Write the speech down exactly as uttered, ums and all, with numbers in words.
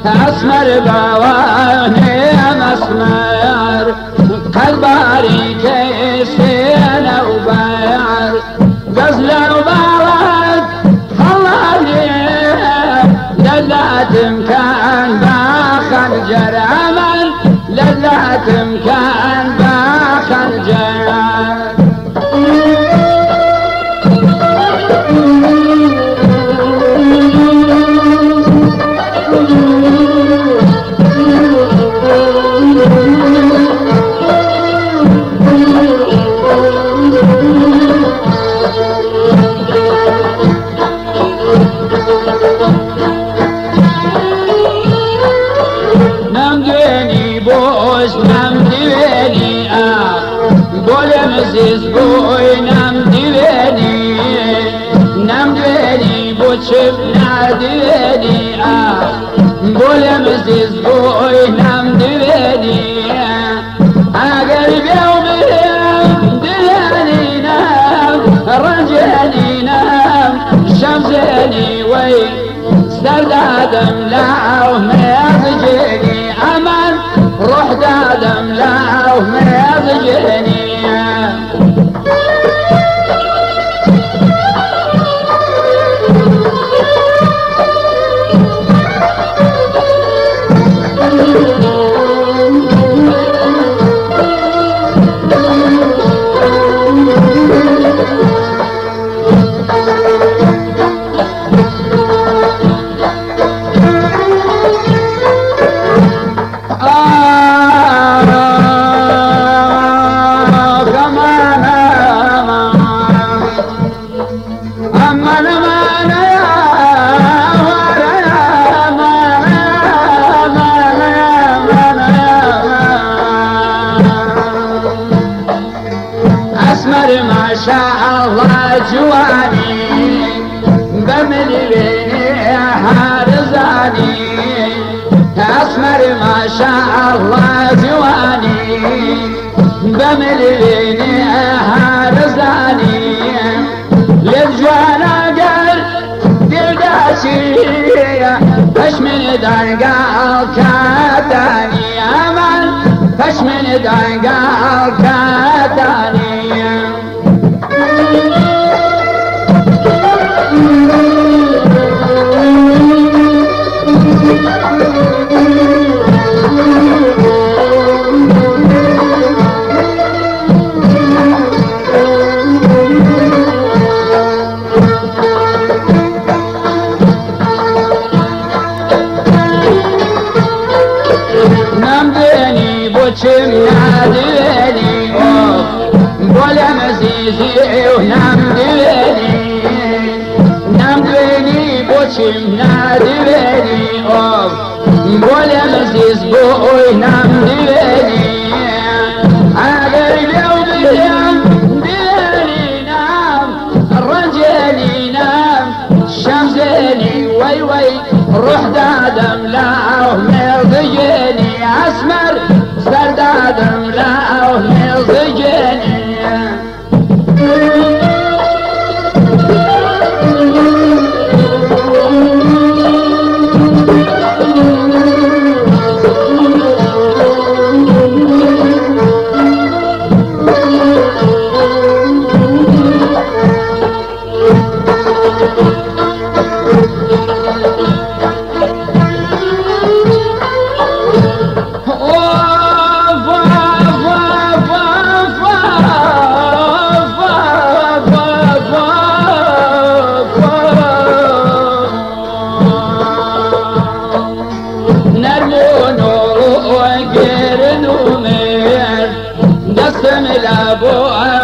اسمر بوانیم اسمر قلباری کسین و بیر غزل و بوان خلالي للاتم كان بخنجر عمل للاتم كان بخنجر نم دیوینی آه بولم زیز بوی نم دیوینی نم دیوینی بوچم ندیوینی آه بولم زیز بوی نم دیوینی اگر بیاو بیم دیوینی نم رنجینی نم شمزینی وی سردادم لاو میازجینی امان روح دادم لاو میازجینی ما شاء الله جواني بمليني حارزاني اسمر ما شاء الله جواني بمليني حارزاني للجوانا قال دلداشي فش من دنقا كاتاني امان فش من دنقا كاتاني بوچم ندیوینی بولم زیزی و نم دیوینی نم دیوینی بوچم ندیوینی بولم زیز بوی نم دیوینی اگر بیو بیم دیوینی نم رنجینی نم شمزینی وی وی روح دادم لاو مرضیینی اسمر سردادم لاو مرضیینی نرمون و گرن و میر دستم لابو